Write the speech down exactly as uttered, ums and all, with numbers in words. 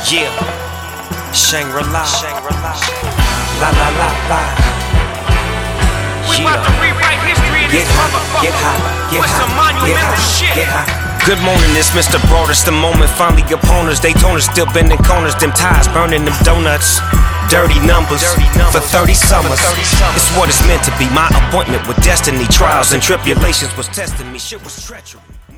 Yeah, Shangri-La, Shangri-La, la la la la. We about to rewrite history in this motherfucker. Get high, get With some high, get monumental high, shit. get high. Good morning, it's Mister Broadest. The moment finally opponents, Daytona still bending corners. Them ties burning them donuts. Dirty numbers for thirty summers. It's what it's meant to be. My appointment with destiny. Trials and tribulations was testing me. Shit was treachery.